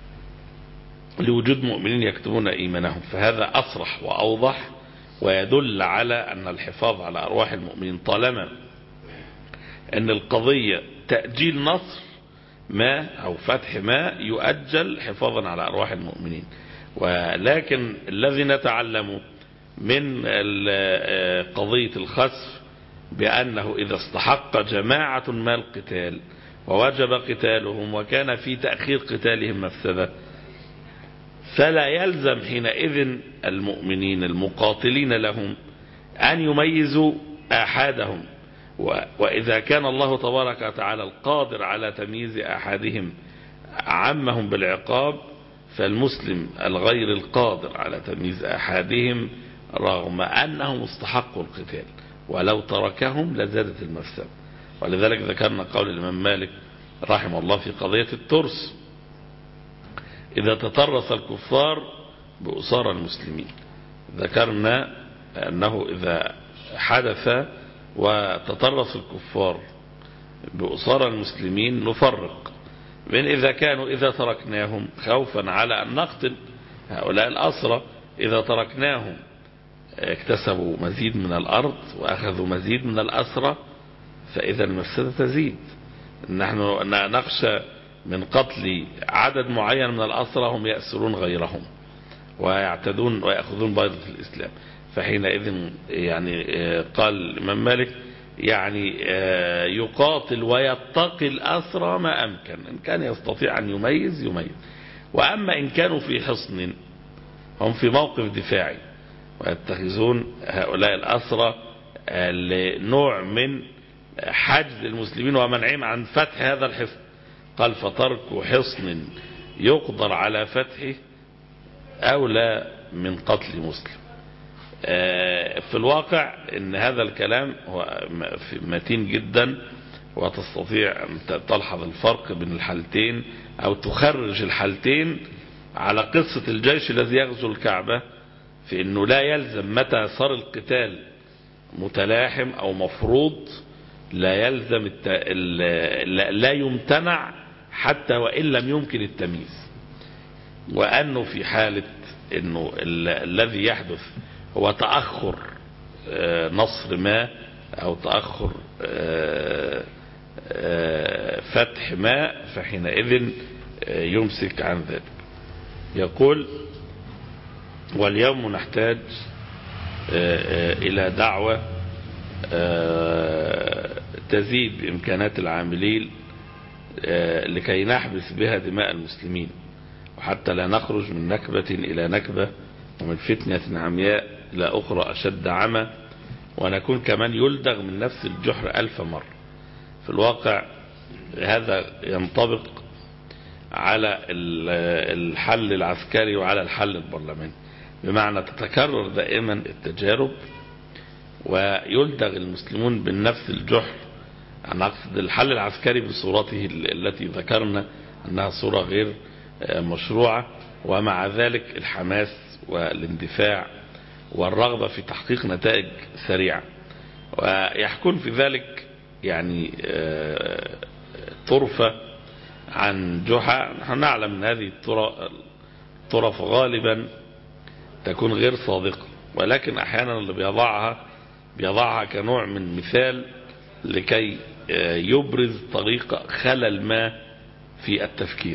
لوجود مؤمنين يكتمون إيمانهم. فهذا أصرح وأوضح ويدل على أن الحفاظ على أرواح المؤمنين طالما أن القضية تأجيل نصر ما أو فتح ما يؤجل حفاظا على أرواح المؤمنين. ولكن الذي نتعلم من قضية الخسف بأنه إذا استحق جماعة ما القتال ووجب قتالهم وكان في تأخير قتالهم مفسدة، فلا يلزم حينئذ المؤمنين المقاتلين لهم أن يميزوا آحادهم. وإذا كان الله تبارك وتعالى القادر على تمييز آحادهم عمهم بالعقاب، فالمسلم الغير القادر على تمييز آحادهم رغم أنهم استحقوا القتال ولو تركهم لزادت المفسدة. ولذلك ذكرنا قول الإمام مالك رحمه الله في قضية الترس: إذا تطرس الكفار بأسار المسلمين. ذكرنا أنه إذا حدث وتطرس الكفار بأسار المسلمين نفرق بين إذا كانوا إذا تركناهم خوفا على أن نقتل هؤلاء الأسرى، إذا تركناهم اكتسبوا مزيد من الأرض وأخذوا مزيد من الأسرى، فإذا المفسدة تزيد. نحن نخشى من قتل عدد معين من الأسرى هم يأسرون غيرهم، ويعتدون ويأخذون بيضة الإسلام. فحينئذ يعني قال الإمام مالك يعني يقاتل ويتقي الأسرى ما أمكن، إن كان يستطيع أن يميز يميز. وأما إن كانوا في حصن، هم في موقف دفاعي، ويتخذون هؤلاء الأسرى لنوع من حجز المسلمين ومنعهم عن فتح هذا الحصن، قال فترك حصن يقدر على فتحه أولى من قتل مسلم. في الواقع ان هذا الكلام هو متين جدا، وتستطيع ان تلحظ الفرق بين الحالتين او تخرج الحالتين على قصة الجيش الذي يغزو الكعبة، في انه لا يلزم متى صار القتال متلاحم او مفروض، لا يلزم الت... لا يمتنع حتى وان لم يمكن التمييز، وانه في حالة انه ال... الذي يحدث هو تأخر نصر ما او تأخر فتح ما، فحينئذ يمسك عن ذلك. يقول واليوم نحتاج الى دعوة تزيد بامكانات العاملين لكي نحبس بها دماء المسلمين، وحتى لا نخرج من نكبة الى نكبة، ومن فتنة عمياء إلى أخرى أشد عمى، ونكون كمان يلدغ من نفس الجحر ألف مرة. في الواقع هذا ينطبق على الحل العسكري وعلى الحل البرلماني، بمعنى تتكرر دائما التجارب ويلدغ المسلمون بالنفس الجحر. أنا أقصد الحل العسكري بصورته التي ذكرنا أنها صورة غير مشروعة، ومع ذلك الحماس والاندفاع والرغبة في تحقيق نتائج سريعة. ويحكون في ذلك يعني طرفة عن جحا. نحن نعلم أن هذه الطرف غالبا تكون غير صادقة، ولكن أحيانا اللي بيضعها بيضعها كنوع من مثال لكي يبرز طريقة خلل ما في التفكير.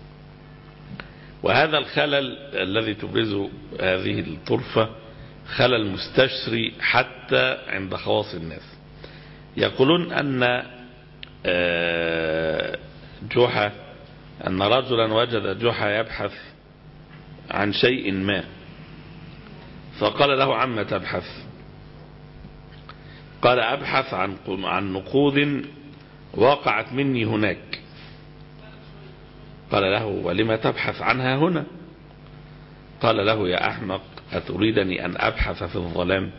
وهذا الخلل الذي تبرزه هذه الطرفة خلل مستشري حتى عند خواص الناس. يقولون أن جحا أن رجلا وجد جحا يبحث عن شيء ما، فقال له عما تبحث؟ قال أبحث عن عن نقود وقعت مني هناك. قال له ولما تبحث عنها هنا؟ قال له يا أحمق أتريدني أن أبحث في الظلام؟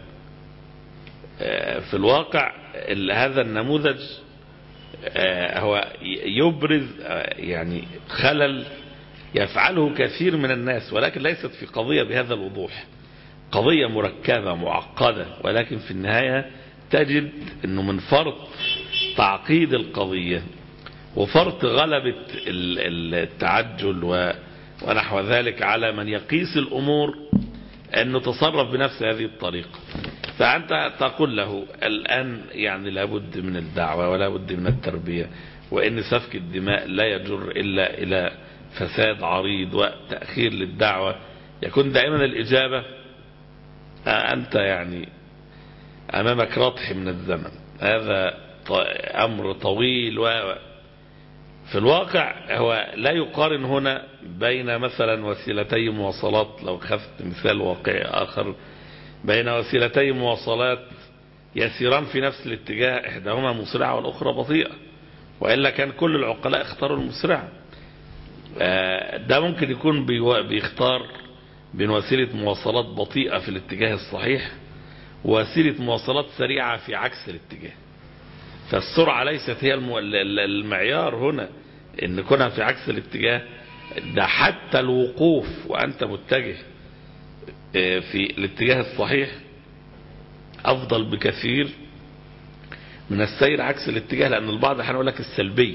في الواقع هذا النموذج هو يبرز يعني خلل يفعله كثير من الناس، ولكن ليست في قضية بهذا الوضوح، قضية مركبة معقدة، ولكن في النهاية تجد أنه من فرط تعقيد القضية وفرط غلبة التعجل ونحو ذلك على من يقيس الأمور أنه تصرف بنفس هذه الطريقة. فأنت تقول له الآن يعني لابد من الدعوة ولا بد من التربية، وإن سفك الدماء لا يجر إلا إلى فساد عريض وتأخير للدعوة. يكون دائما الإجابة أنت يعني أمامك رطح من الزمن، هذا أمر طويل. و في الواقع هو لا يقارن هنا بين مثلا وسيلتي مواصلات، لو خفت مثال واقعي آخر، بين وسيلتي مواصلات يسيران في نفس الاتجاه، إحداهما مسرعة والأخرى بطيئة، وإلا كان كل العقلاء اختاروا المسرعة. ده ممكن يكون بيختار بين وسيلة مواصلات بطيئة في الاتجاه الصحيح ووسيلة مواصلات سريعة في عكس الاتجاه. فالسرعة ليست هي المعيار هنا، إن كونها في عكس الاتجاه ده حتى الوقوف وأنت متجه في الاتجاه الصحيح أفضل بكثير من السير عكس الاتجاه، لأن البعض هنقول لك السلبية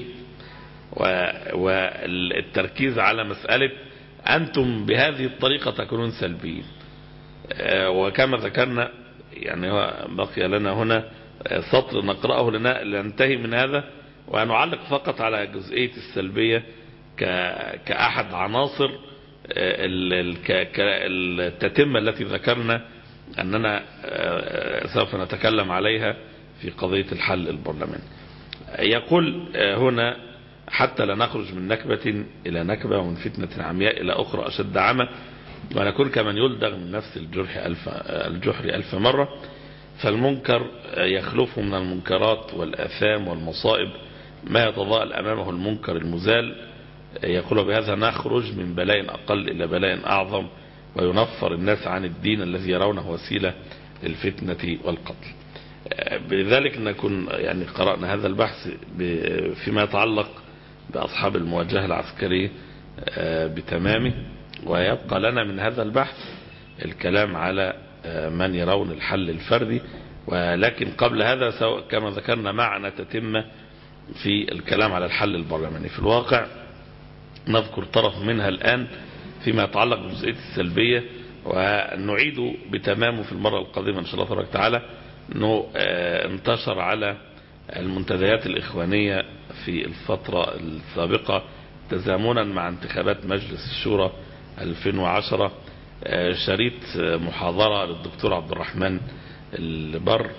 والتركيز على مسألة أنتم بهذه الطريقة تكونون سلبيين. وكما ذكرنا يعني بقي لنا هنا سطر نقرأه لننتهي من هذا، ونعلق فقط على جزئية السلبية كأحد عناصر التتمة التي ذكرنا أننا سوف نتكلم عليها في قضية الحل البرلماني. يقول هنا: حتى لا نخرج من نكبة إلى نكبة ومن فتنة عمياء إلى أخرى أشد عمى ونكون كمن يلدغ من نفس الجرح ألف, الجحر ألف مرة، فالمنكر يخلفه من المنكرات والآثام والمصائب ما يتضاءل أمامه المنكر المزال. يقول: بهذا نخرج من بلاء أقل إلى بلاء أعظم وينفر الناس عن الدين الذي يرونه وسيلة للفتنة والقتل. بذلك نكون يعني قرأنا هذا البحث فيما يتعلق بأصحاب المواجهة العسكرية بتمامه، ويبقى لنا من هذا البحث الكلام على من يرون الحل الفردي. ولكن قبل هذا كما ذكرنا معنا تتم في الكلام على الحل البرلماني. في الواقع نذكر طرف منها الآن فيما يتعلق بالجزئية السلبية، ونعيد بتمامه في المرة القادمة إن شاء الله تبارك وتعالى. أنه انتشر على المنتديات الإخوانية في الفترة السابقة تزامنا مع انتخابات مجلس الشورى ألفين وعشرة شريط محاضرة للدكتور عبد الرحمن البر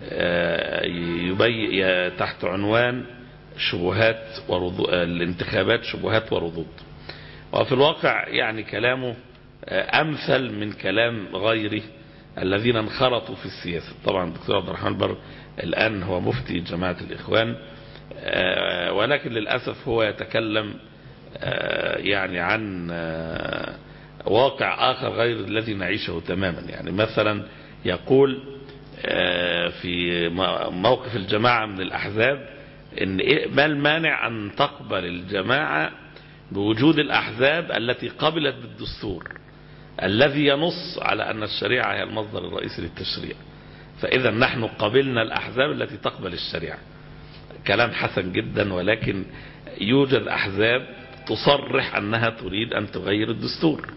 يبي تحت عنوان شبهات وردود الانتخابات، شبهات وردود. وفي الواقع يعني كلامه أمثل من كلام غيره الذين انخرطوا في السياسة. طبعا الدكتور عبد الرحمن البر الآن هو مفتي جماعة الإخوان، ولكن للأسف هو يتكلم يعني عن واقع آخر غير الذي نعيشه تماما. يعني مثلا يقول في موقف الجماعة من الأحزاب إن ما المانع أن تقبل الجماعة بوجود الأحزاب التي قبلت بالدستور الذي ينص على أن الشريعة هي المصدر الرئيسي للتشريع، فإذا نحن قبلنا الأحزاب التي تقبل الشريعة. كلام حسن جدا، ولكن يوجد أحزاب تصرح أنها تريد أن تغير الدستور،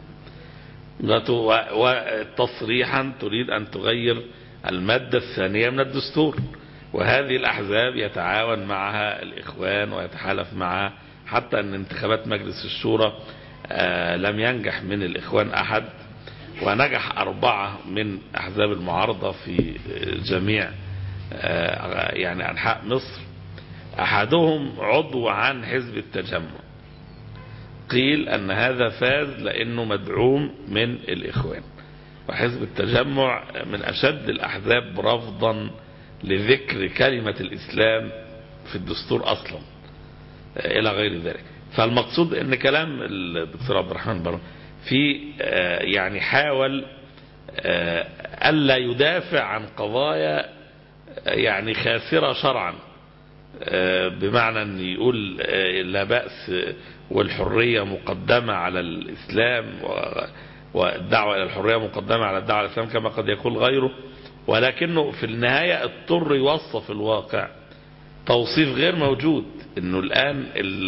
وتصريحا تريد أن تغير المادة الثانية من الدستور، وهذه الأحزاب يتعاون معها الإخوان ويتحالف معها، حتى أن انتخابات مجلس الشورى لم ينجح من الإخوان أحد، ونجح أربعة من أحزاب المعارضة في جميع يعني أنحاء مصر. أحدهم عضو عن حزب التجمع، قيل أن هذا فاز لأنه مدعوم من الإخوان، وحزب التجمع من أشد الأحزاب رفضا لذكر كلمة الإسلام في الدستور أصلا إلى غير ذلك. فالمقصود أن كلام الدكتور عبد الرحمن بر في يعني حاول ألا يدافع عن قضايا يعني خاسرة شرعا، بمعنى أن يقول لا بأس والحرية مقدمة على الإسلام والدعوة إلى الحرية مقدمة على الدعوة إلى الإسلام كما قد يقول غيره، ولكنه في النهاية اضطر يوصف الواقع توصيف غير موجود، أنه الآن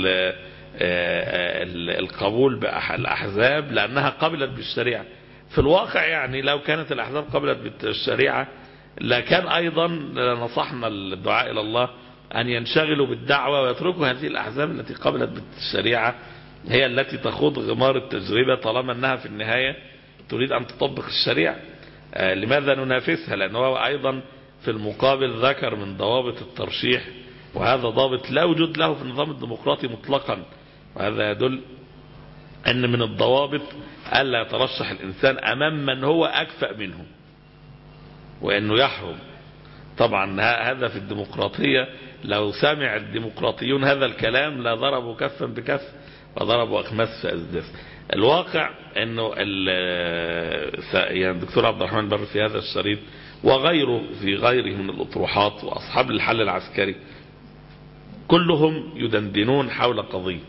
القبول بالأحزاب لأنها قبلت بالشريعة. في الواقع يعني لو كانت الأحزاب قبلت بالشريعة لكان أيضا نصحنا الدعاء إلى الله أن ينشغلوا بالدعوة ويتركوا هذه الأحزاب التي قبلت بالشريعة هي التي تخوض غمار التجربة، طالما أنها في النهاية تريد أن تطبق الشريعة. آه لماذا ننافسها؟ لأنه أيضا في المقابل ذكر من ضوابط الترشيح، وهذا ضابط لا وجود له في النظام الديمقراطي مطلقا، وهذا يدل أن من الضوابط ألا يترشح الإنسان أمام من هو أكفأ منه، وأنه يحرم. طبعا هذا في الديمقراطية لو سمع الديمقراطيون هذا الكلام لا ضربوا كفا بكف وضربوا أخماس في أسداس. الواقع أنه يعني الدكتور عبد الرحمن بر في هذا الشريط وغيره في غيره من الأطروحات وأصحاب الحل العسكري كلهم يدندنون حول قضية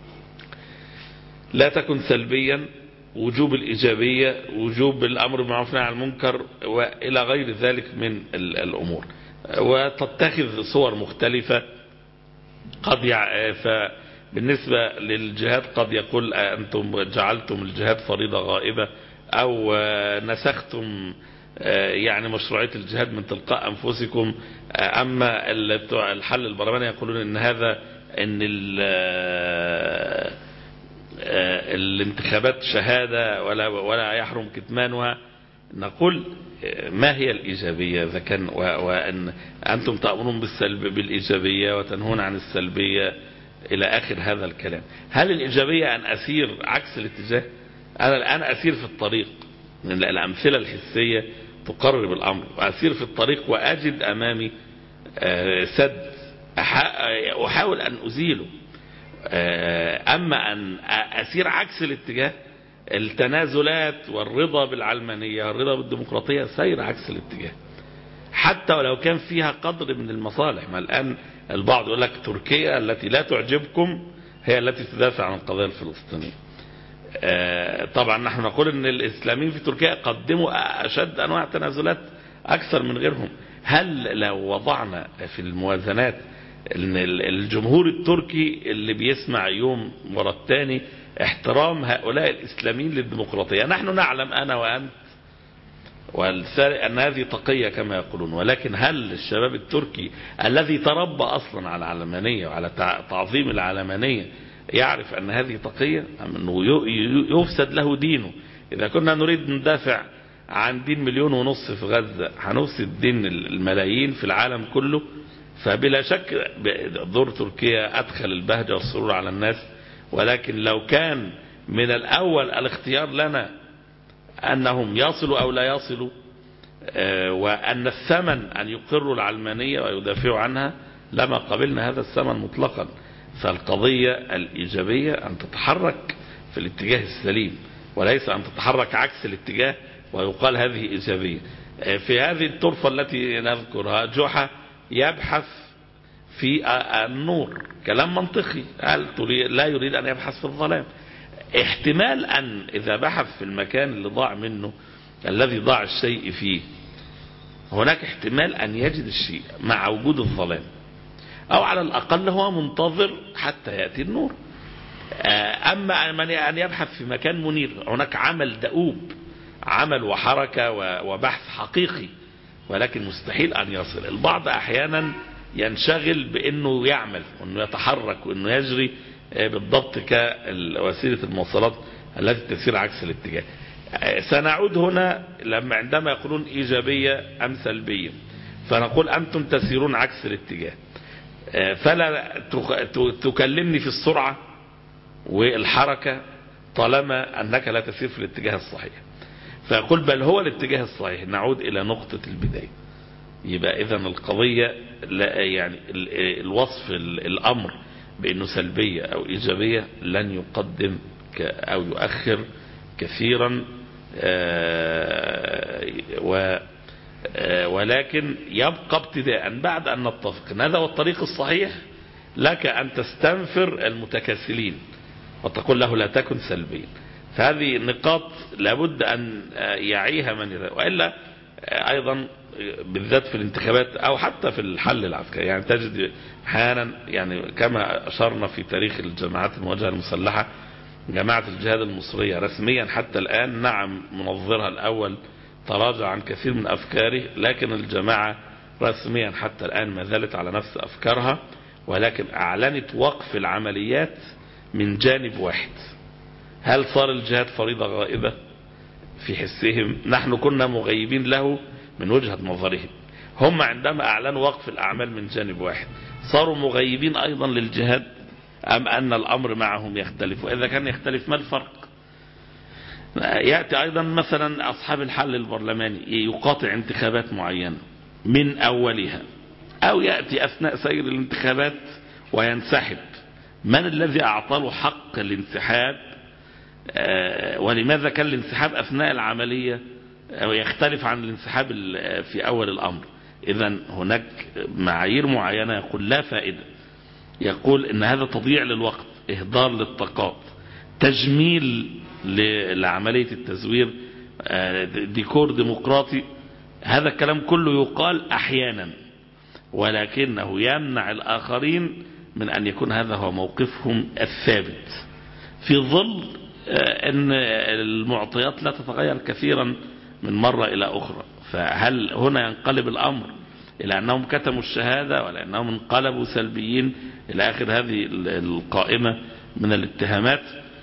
لا تكن سلبيا، وجوب الإيجابية، وجوب الأمر بالمعروف والنهي عن المنكر، وإلى غير ذلك من الأمور، وتتخذ صور مختلفة. قد يع... فبالنسبة للجهاد قد يقول أنتم جعلتم الجهاد فريضة غائبة، أو نسختم يعني مشروعية الجهاد من تلقاء أنفسكم. أما الحل البرلماني يقولون إن هذا إن الانتخابات شهادة ولا ولا يحرم كتمانها، نقول ما هي الإيجابية إذا كان وأن أنتم تأمرون بالسلب بالإيجابية وتنهون عن السلبية إلى آخر هذا الكلام. هل الإيجابية أن أسير عكس الاتجاه؟ أنا الآن أسير في الطريق، الأمثلة الحسية تقرب الأمر، وأسير في الطريق وأجد أمامي سد أحاول أن أزيله. أما أن أسير عكس الاتجاه، التنازلات والرضا بالعلمانية والرضا بالديمقراطية سير عكس الاتجاه، حتى ولو كان فيها قدر من المصالح. ما الآن البعض يقول لك تركيا التي لا تعجبكم هي التي تدافع عن القضية الفلسطينية. طبعا نحن نقول ان الإسلاميين في تركيا قدموا أشد أنواع التنازلات أكثر من غيرهم. هل لو وضعنا في الموازنات ان الجمهور التركي اللي بيسمع يوم ورا الثاني احترام هؤلاء الإسلاميين للديمقراطية، نحن نعلم أنا وأنت أن هذه تقية كما يقولون، ولكن هل الشباب التركي الذي تربى أصلا على العلمانية وعلى تعظيم العلمانية يعرف أن هذه تقية أم أنه يفسد له دينه؟ إذا كنا نريد ندافع عن دين مليون ونصف في غزة هنفسد دين الملايين في العالم كله. فبلا شك دور تركيا أدخل البهجة والسرور على الناس، ولكن لو كان من الأول الاختيار لنا أنهم يصلوا أو لا يصلوا، وأن الثمن أن يقروا العلمانية ويدافعوا عنها، لما قبلنا هذا الثمن مطلقا. فالقضية الإيجابية أن تتحرك في الاتجاه السليم، وليس أن تتحرك عكس الاتجاه ويقال هذه إيجابية. في هذه الطرفة التي نذكرها جحا يبحث في النور، كلام منطقي، لا يريد أن يبحث في الظلام. احتمال أن إذا بحث في المكان اللي ضاع منه الذي ضاع الشيء فيه، هناك احتمال أن يجد الشيء مع وجود الظلام، أو على الأقل هو منتظر حتى يأتي النور. أما أن يبحث في مكان منير، هناك عمل دؤوب، عمل وحركة وبحث حقيقي، ولكن مستحيل أن يصل. البعض أحيانا ينشغل بأنه يعمل وأنه يتحرك وأنه يجري بالضبط كوسيلة المواصلات التي تسير عكس الاتجاه. سنعود هنا لما عندما يقولون إيجابية أم سلبية، فنقول أنتم تسيرون عكس الاتجاه، فلا تكلمني في السرعة والحركة طالما أنك لا تسير في الاتجاه الصحيح. فيقول بل هو الاتجاه الصحيح. نعود إلى نقطة البداية. يبقى إذن القضية لا يعني الوصف الأمر بأنه سلبية أو إيجابية لن يقدم أو يؤخر كثيرا، ولكن يبقى ابتداء بعد أن نتفق أن هذا هو الطريق الصحيح، لك أن تستنفر المتكاسلين وتقول له لا تكن سلبيا. فهذه نقاط لابد أن يعيها من يرى، وإلا أيضا بالذات في الانتخابات أو حتى في الحل العسكري، يعني تجد احيانا يعني كما أشرنا في تاريخ الجماعات المواجهة المسلحة، جماعة الجهاد المصرية رسميا حتى الآن نعم منظرها الأول تراجع عن كثير من أفكاره، لكن الجماعة رسميا حتى الآن ما زالت على نفس أفكارها، ولكن أعلنت وقف العمليات من جانب واحد. هل صار الجهاد فريضة غائبة في حسهم؟ نحن كنا مغيبين له من وجهة نظرهم. هم عندما أعلنوا وقف الأعمال من جانب واحد صاروا مغيبين أيضا للجهاد، أم أن الأمر معهم يختلف؟ وإذا كان يختلف ما الفرق؟ يأتي أيضا مثلا أصحاب الحل البرلماني يقاطع انتخابات معينة من أولها، أو يأتي أثناء سير الانتخابات وينسحب. من الذي أعطاه حق الانسحاب؟ ولماذا كان الانسحاب أثناء العملية ويختلف عن الانسحاب في أول الأمر؟ إذن هناك معايير معينة يقول لا فائدة، يقول إن هذا تضييع للوقت، إهدار للطاقات، تجميل لعملية التزوير، ديكور ديمقراطي. هذا الكلام كله يقال أحيانا، ولكنه يمنع الآخرين من أن يكون هذا هو موقفهم الثابت في ظل أن المعطيات لا تتغير كثيرا من مرة إلى أخرى. فهل هنا ينقلب الأمر إلى أنهم كتموا الشهادة، ولا أنهم انقلبوا سلبيين إلى آخر هذه القائمة من الاتهامات؟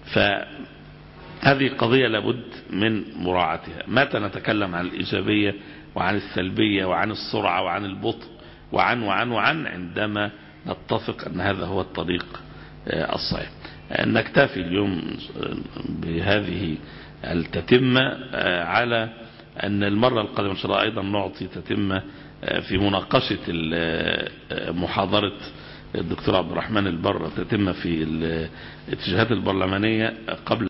فهذه قضية لابد من مراعاتها. متى نتكلم عن الإيجابية وعن السلبية وعن السرعة وعن البطء وعن وعن وعن عندما نتفق أن هذا هو الطريق الصحيح. نكتفي اليوم بهذه التتمة، على أن المرة القادمة إن شاء الله أيضا نعطي تتمة في مناقشة محاضرة الدكتور عبد الرحمن البر، تتمة في الاتجاهات البرلمانية قبل